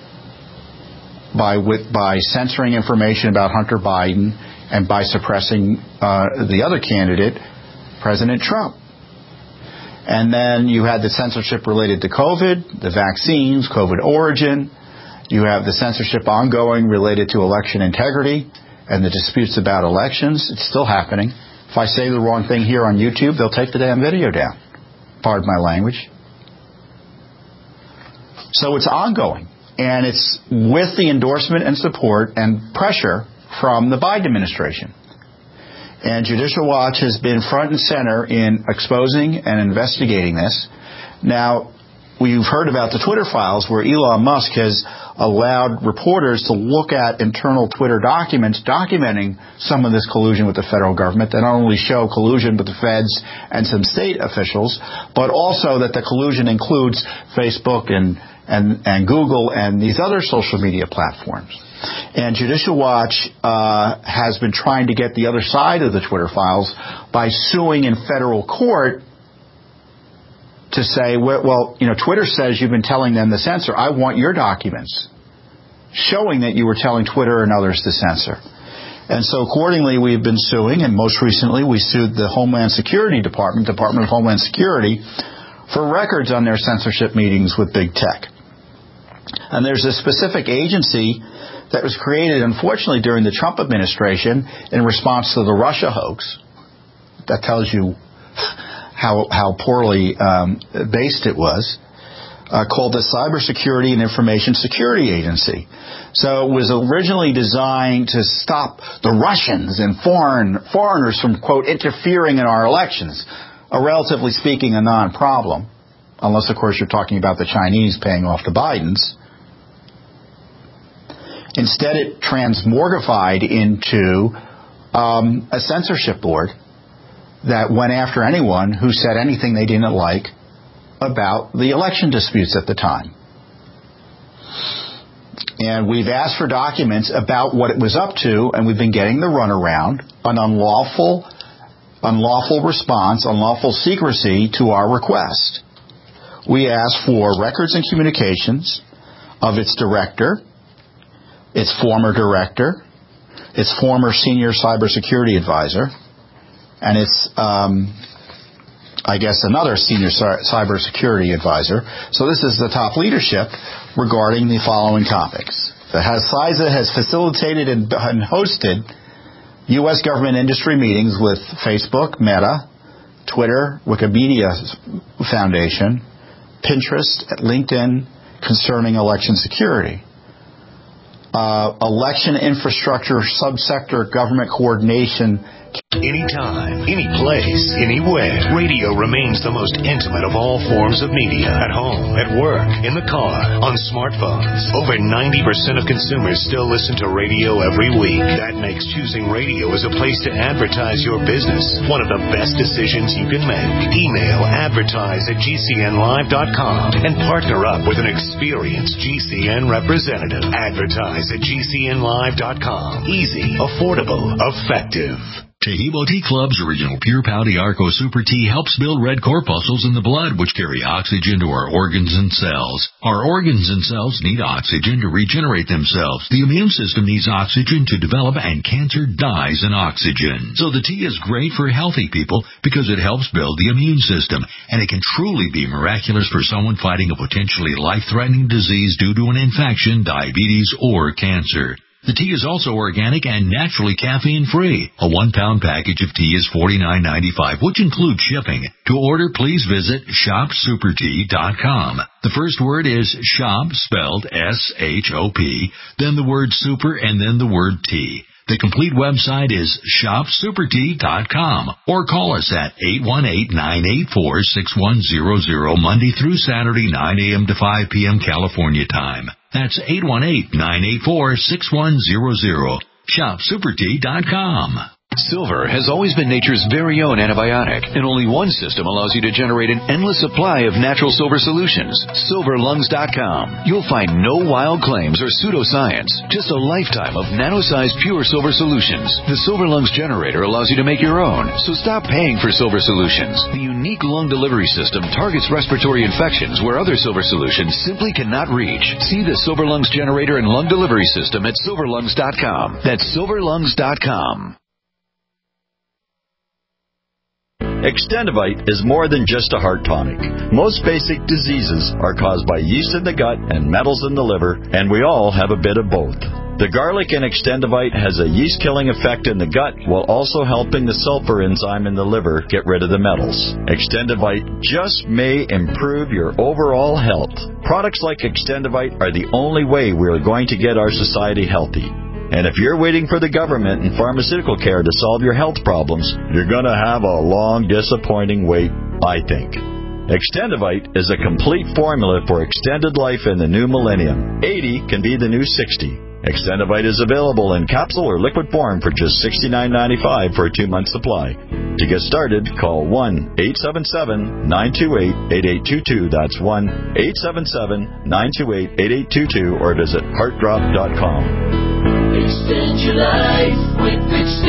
by with, by censoring information about Hunter Biden and by suppressing uh, the other candidate, President Trump. And then you had the censorship related to COVID, the vaccines, COVID origin. You have the censorship ongoing related to election integrity and the disputes about elections. It's still happening. If I say the wrong thing here on YouTube, they'll take the damn video down. Pardon my language. So it's ongoing. And it's with the endorsement and support and pressure from the Biden administration. And Judicial Watch has been front and center in exposing and investigating this. Now, we've heard about the Twitter files where Elon Musk has allowed reporters to look at internal Twitter documents documenting some of this collusion with the federal government that not only show collusion with the feds and some state officials, but also that the collusion includes Facebook and And, and Google and these other social media platforms. And Judicial Watch uh, has been trying to get the other side of the Twitter files by suing in federal court to say, well, you know, Twitter says you've been telling them to censor. I want your documents showing that you were telling Twitter and others to censor. And so accordingly, we've been suing, and most recently we sued the Homeland Security Department, Department of Homeland Security, for records on their censorship meetings with big tech. And there's a specific agency that was created, unfortunately, during the Trump administration in response to the Russia hoax. That tells you how how poorly um, based it was, uh, called the Cybersecurity and Information Security Agency. So it was originally designed to stop the Russians and foreign foreigners from, quote, interfering in our elections. A relatively speaking, a non-problem, unless, of course, you're talking about the Chinese paying off the Bidens. Instead, it transmorgified into um, a censorship board that went after anyone who said anything they didn't like about the election disputes at the time. And we've asked for documents about what it was up to, and we've been getting the runaround, an unlawful unlawful response, unlawful secrecy to our request. We asked for records and communications of its director, its former director, its former senior cybersecurity advisor, and its, um, I guess, another senior cybersecurity advisor. So this is the top leadership regarding the following topics. The CISA has facilitated and hosted U S government industry meetings with Facebook, Meta, Twitter, Wikimedia Foundation, Pinterest, LinkedIn concerning election security. Uh, election infrastructure subsector government coordination. Anytime, any place, anywhere, radio remains the most intimate of all forms of media. At home, at work, in the car, on smartphones. Over ninety percent of consumers still listen to radio every week. That makes choosing radio as a place to advertise your business one of the best decisions you can make. Email advertise at G C N live dot com and partner up with an experienced G C N representative. Advertise at G C N live dot com. Easy, affordable, effective. Taheebo Tea Club's original Pure Pouty Arco Super Tea helps build red corpuscles in the blood, which carry oxygen to our organs and cells. Our organs and cells need oxygen to regenerate themselves. The immune system needs oxygen to develop, and cancer dies in oxygen. So the tea is great for healthy people because it helps build the immune system, and it can truly be miraculous for someone fighting a potentially life-threatening disease due to an infection, diabetes, or cancer. The tea is also organic and naturally caffeine-free. A one-pound package of tea is forty-nine ninety-five, which includes shipping. To order, please visit shop super tea dot com. The first word is shop, spelled S H O P, then the word super, and then the word tea. The complete website is shop super tea dot com or call us at eight one eight, nine eight four, six one zero zero Monday through Saturday, nine a.m. to five p.m. California time. That's eight one eight, nine eight four, six one zero zero. shop super tea dot com. Silver has always been nature's very own antibiotic, and only one system allows you to generate an endless supply of natural silver solutions. silver lungs dot com. You'll find no wild claims or pseudoscience, just a lifetime of nano-sized pure silver solutions. The Silver Lungs generator allows you to make your own, so stop paying for silver solutions. The unique lung delivery system targets respiratory infections where other silver solutions simply cannot reach. See the Silver Lungs generator and lung delivery system at silver lungs dot com. That's silver lungs dot com. Extendivite is more than just a heart tonic. Most basic diseases are caused by yeast in the gut and metals in the liver, and we all have a bit of both. The garlic in Extendivite has a yeast-killing effect in the gut while also helping the sulfur enzyme in the liver get rid of the metals. Extendivite just may improve your overall health. Products like Extendivite are the only way we are going to get our society healthy. And if you're waiting for the government and pharmaceutical care to solve your health problems, you're going to have a long, disappointing wait, I think. Extendivite is a complete formula for extended life in the new millennium. eighty can be the new sixty. Extendivite is available in capsule or liquid form for just sixty-nine ninety-five for a two-month supply. To get started, call one eight seven seven, nine two eight, eight eight two two. That's one eight seven seven, nine two eight, eight eight two two or visit heart drop dot com. Extend your life with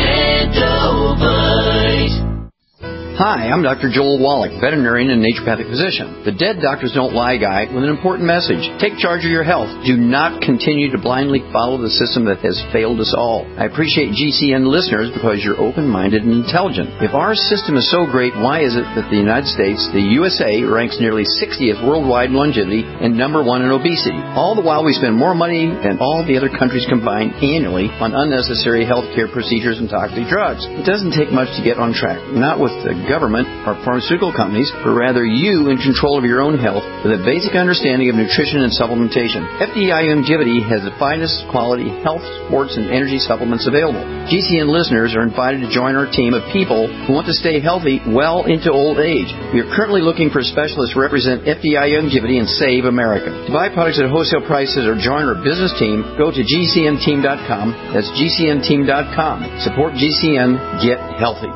Extendovite. Hi, I'm Doctor Joel Wallach, veterinarian and naturopathic physician. The Dead Doctors Don't Lie guy with an important message. Take charge of your health. Do not continue to blindly follow the system that has failed us all. I appreciate G C N listeners because you're open-minded and intelligent. If our system is so great, why is it that the United States, the U S A, ranks nearly sixtieth worldwide in longevity and number one in obesity? All the while we spend more money than all the other countries combined annually on unnecessary healthcare procedures and toxic drugs. It doesn't take much to get on track. Not with the government or pharmaceutical companies, but rather you in control of your own health with a basic understanding of nutrition and supplementation. F D I Longevity has the finest quality health, sports, and energy supplements available. G C N listeners are invited to join our team of people who want to stay healthy well into old age. We are currently looking for specialists to represent F D I Longevity and Save America. To buy products at wholesale prices or join our business team, go to G C N team dot com. That's G C N team dot com. Support G C N. Get healthy.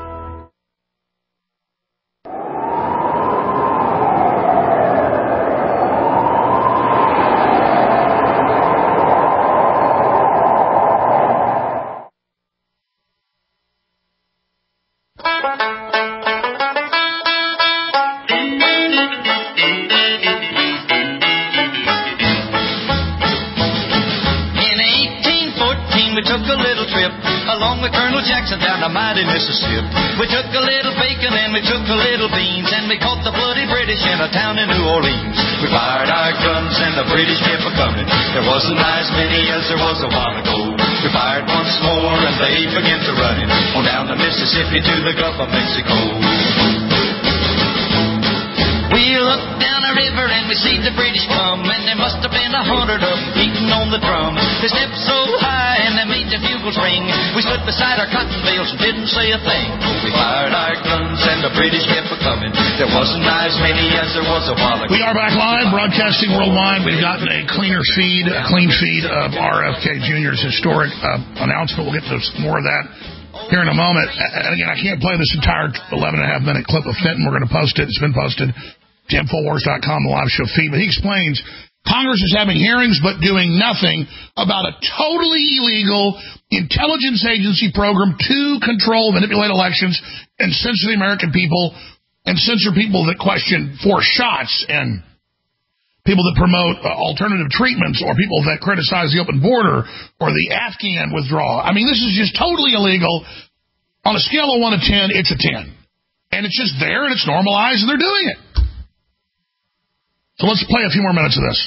Mississippi. We took a little bacon and we took a little beans and we caught the bloody British in a town in New Orleans. We fired our guns and the British kept a-coming. There wasn't as many as there was a while ago. We fired once more and they began to running on down the Mississippi to the Gulf of Mexico. We looked down the river and we see the British come, and there must have been a hundred of them beating on the drum. They stepped so high and they made the bugles ring. We stood beside our cotton bales and didn't say a thing. We fired our guns and the British kept a-coming. There wasn't as many as there was a while ago. We are back live, broadcasting worldwide. We've gotten a cleaner feed, a clean feed of R F K Junior's historic uh, announcement. We'll get to more of that here in a moment. And again, I can't play this entire eleven and a half minute clip of Fenton. We're going to post it. It's been posted to Infowars dot com, the live show feed. But he explains Congress is having hearings but doing nothing about a totally illegal intelligence agency program to control, manipulate elections, and censor the American people, and censor people that question forced shots, and people that promote uh, alternative treatments, or people that criticize the open border or the Afghan withdrawal. I mean, this is just totally illegal. On a scale of one to ten, it's a ten. And it's just there, and it's normalized, and they're doing it. So let's play a few more minutes of this.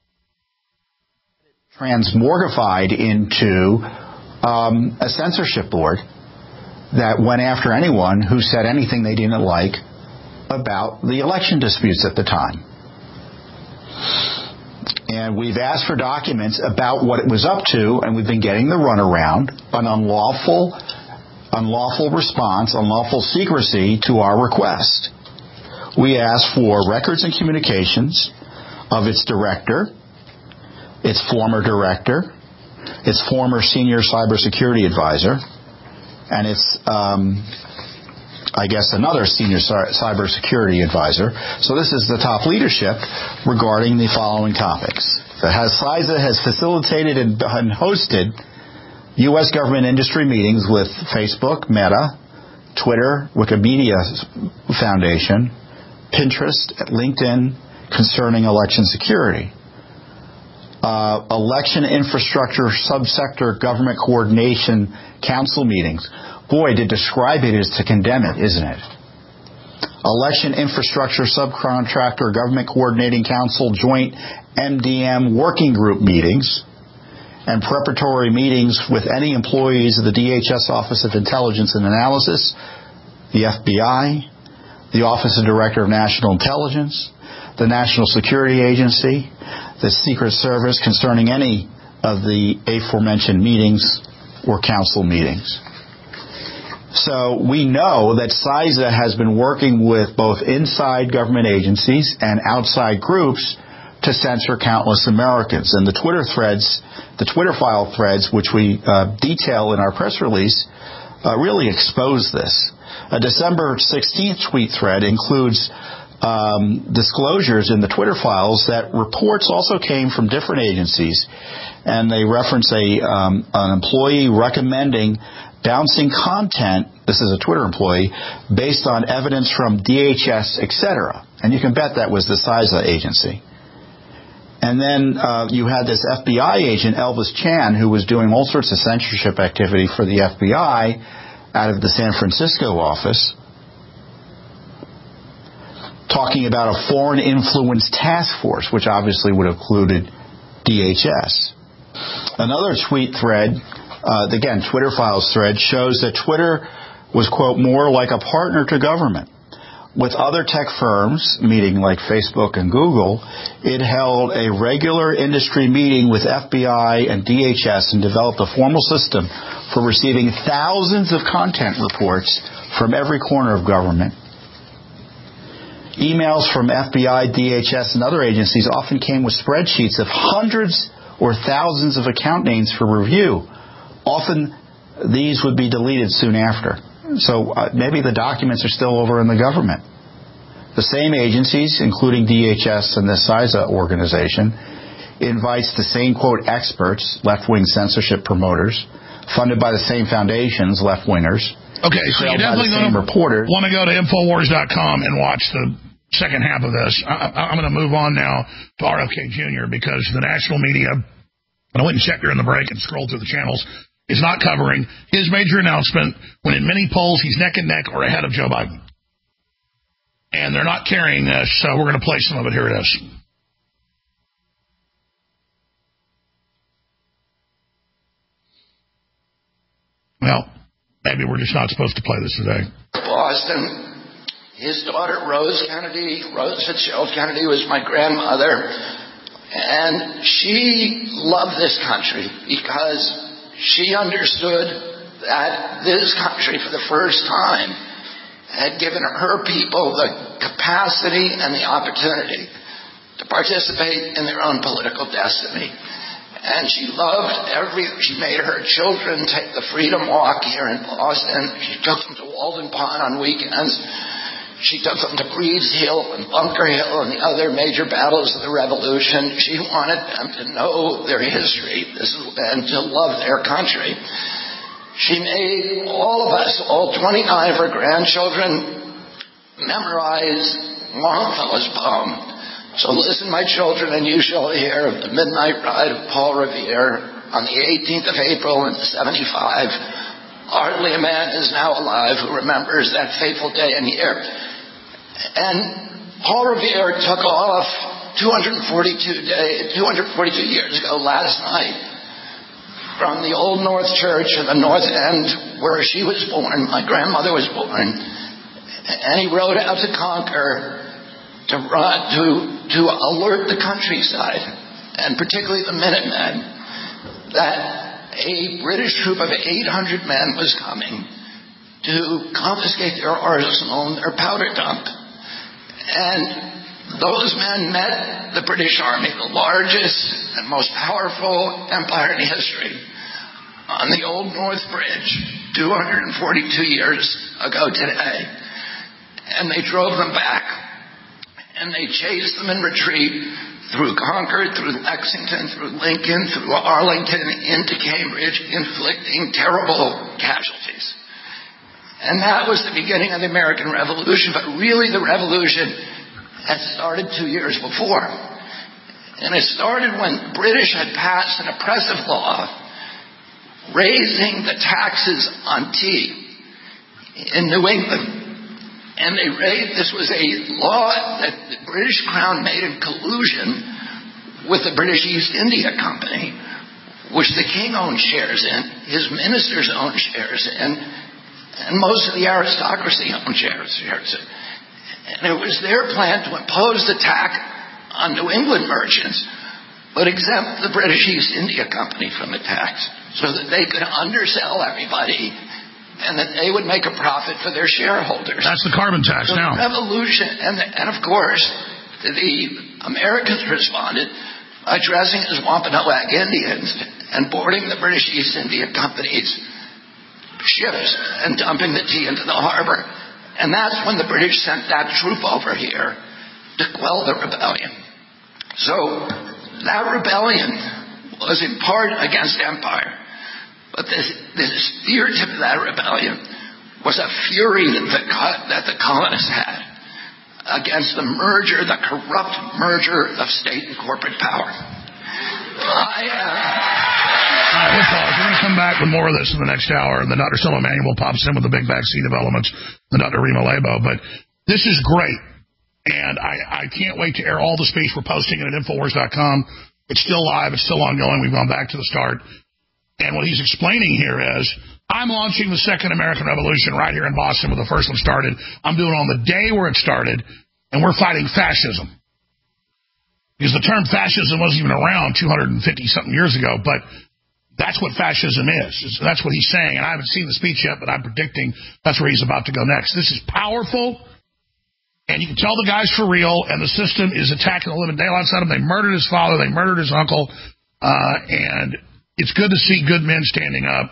Transmorgified into um, a censorship board that went after anyone who said anything they didn't like about the election disputes at the time. And we've asked for documents about what it was up to, and we've been getting the runaround, an unlawful, unlawful response, unlawful secrecy to our request. We asked for records and communications of its director, its former director, its former senior cybersecurity advisor, and its, um, I guess, another senior cybersecurity advisor. So this is the top leadership regarding the following topics. CISA has facilitated and hosted U S government industry meetings with Facebook, Meta, Twitter, Wikimedia Foundation, Pinterest, LinkedIn concerning election security. Uh, election infrastructure subsector government coordination council meetings. Boy, to describe it is to condemn it, isn't it? Election infrastructure subcontractor government coordinating council joint M D M working group meetings and preparatory meetings with any employees of the D H S Office of Intelligence and Analysis, the F B I, the Office of Director of National Intelligence, the National Security Agency, the Secret Service concerning any of the aforementioned meetings or council meetings. So we know that CISA has been working with both inside government agencies and outside groups to censor countless Americans. And the Twitter threads, the Twitter file threads, which we uh, detail in our press release, uh, really expose this. A December sixteenth tweet thread includes um, disclosures in the Twitter files that reports also came from different agencies, and they reference a um, an employee recommending bouncing content, this is a Twitter employee, based on evidence from D H S, et cetera. And you can bet that was the CISA agency. And then uh, you had this F B I agent, Elvis Chan, who was doing all sorts of censorship activity for the F B I out of the San Francisco office, talking about a foreign influence task force, which obviously would have included D H S. Another tweet thread, uh, again, Twitter files thread, shows that Twitter was, quote, more like a partner to government. With other tech firms, meaning like Facebook and Google, it held a regular industry meeting with F B I and D H S and developed a formal system for receiving thousands of content reports from every corner of government. Emails from F B I, D H S, and other agencies often came with spreadsheets of hundreds or thousands of account names for review. Often these would be deleted soon after. So uh, maybe the documents are still over in the government. The same agencies, including D H S and the CISA organization, invites the same, quote, experts, left-wing censorship promoters, funded by the same foundations, left-wingers. Okay, so you definitely want to go to Infowars dot com and watch the second half of this. I, I'm going to move on now to R F K Junior because the national media, and I went and checked during the break and scrolled through the channels, is not covering his major announcement when in many polls he's neck and neck or ahead of Joe Biden. And they're not carrying this, so we're going to play some of it. Here it is. Well, maybe we're just not supposed to play this today. Boston, his daughter Rose Kennedy, Rose Fitzgerald Kennedy was my grandmother, and she loved this country because she understood that this country, for the first time, had given her people the capacity and the opportunity to participate in their own political destiny. And she loved every, she made her children take the Freedom Walk here in Boston. She took them to Walden Pond on weekends. She took them to Breeds Hill and Bunker Hill and the other major battles of the Revolution. She wanted them to know their history and to love their country. She made all of us, all twenty-nine of her grandchildren, memorize Longfellow's poem. So listen, my children, and you shall hear of the midnight ride of Paul Revere on the eighteenth of April in seventy-five. Hardly a man is now alive who remembers that fateful day and year. And Paul Revere took off two hundred forty-two, day, two hundred forty-two years ago last night from the Old North Church in the North End where she was born, my grandmother was born. And he rode out to Concord to, run, to, to alert the countryside and particularly the Minutemen, that a British troop of eight hundred men was coming to confiscate their arsenal and their powder dump. And those men met the British Army, the largest and most powerful empire in history, on the Old North Bridge two hundred forty-two years ago today. And they drove them back. And they chased them in retreat through Concord, through Lexington, through Lincoln, through Arlington, into Cambridge, inflicting terrible casualties. And that was the beginning of the American Revolution, but really the revolution had started two years before. And it started when the British had passed an oppressive law raising the taxes on tea in New England. And they raised, this was a law that the British Crown made in collusion with the British East India Company, which the king owned shares in, his ministers owned shares in, and most of the aristocracy owned shares in. And it was their plan to impose the tax on New England merchants, but exempt the British East India Company from the tax, so that they could undersell everybody and that they would make a profit for their shareholders. That's the carbon tax so now. The revolution, and, the, and of course, the Americans responded by dressing as Wampanoag Indians and boarding the British East India Company's ships and dumping the tea into the harbor. And that's when the British sent that troop over here to quell the rebellion. So that rebellion was in part against empire. But this, this spear tip of that rebellion was a fury that the, that the colonists had against the merger, the corrupt merger of state and corporate power. I, uh... All right, we'll pause. We're going to come back with more of this in the next hour. And then Doctor Stella Emanuel pops in with the big vaccine developments, and Doctor Rima Lebo. But this is great. And I, I can't wait to air all the speech we're posting it at Infowars dot com. It's still live. It's still ongoing. We've gone back to the start. And what he's explaining here is, I'm launching the second American Revolution right here in Boston where the first one started. I'm doing it on the day where it started, and we're fighting fascism. Because the term fascism wasn't even around two hundred fifty something years ago, but that's what fascism is. That's what he's saying. And I haven't seen the speech yet, but I'm predicting that's where he's about to go next. This is powerful, and you can tell the guy's for real, and the system is attacking the living daylights out of him. They murdered his father. They murdered his uncle. Uh, and it's good to see good men standing up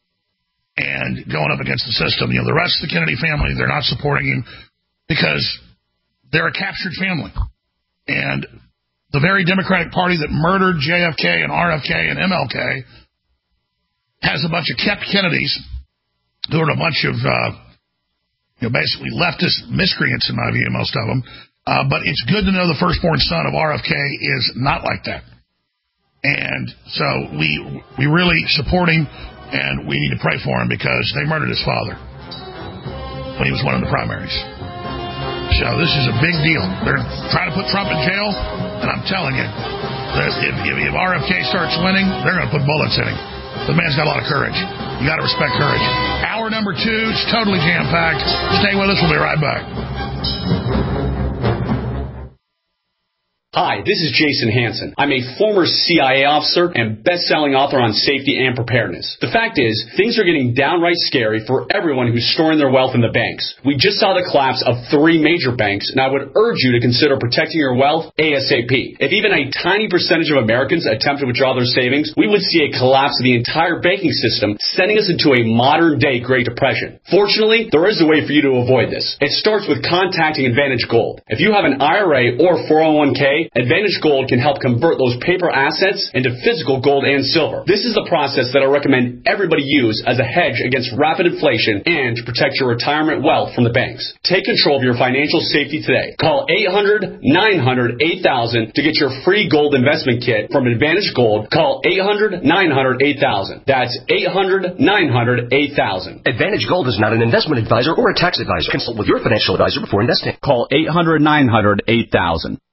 and going up against the system. You know, the rest of the Kennedy family, they're not supporting him because they're a captured family. And the very Democratic Party that murdered J F K and R F K and M L K has a bunch of kept Kennedys who are a bunch of, uh, you know, basically leftist miscreants in my view, most of them. Uh, but it's good to know the firstborn son of R F K is not like that. And so we we really support him, and we need to pray for him because they murdered his father when he was one of the primaries. So this is a big deal. They're trying to put Trump in jail, and I'm telling you, that if, if, if R F K starts winning, they're going to put bullets in him. The man's got a lot of courage. You got to respect courage. Hour number two, it's totally jam-packed. Stay with us. We'll be right back. Hi, this is Jason Hansen. I'm a former C I A officer and best-selling author on safety and preparedness. The fact is, things are getting downright scary for everyone who's storing their wealth in the banks. We just saw the collapse of three major banks, and I would urge you to consider protecting your wealth ASAP. If even a tiny percentage of Americans attempt to withdraw their savings, we would see a collapse of the entire banking system, sending us into a modern-day Great Depression. Fortunately, there is a way for you to avoid this. It starts with contacting Advantage Gold. If you have an I R A or four oh one k, Advantage Gold can help convert those paper assets into physical gold and silver. This is the process that I recommend everybody use as a hedge against rapid inflation and to protect your retirement wealth from the banks. Take control of your financial safety today. Call eight hundred, nine hundred, eight thousand to get your free gold investment kit from Advantage Gold. Call eight hundred, nine hundred, eight thousand. That's eight hundred, nine hundred, eight thousand. Advantage Gold is not an investment advisor or a tax advisor. Consult with your financial advisor before investing. Call eight hundred, nine hundred, eight thousand.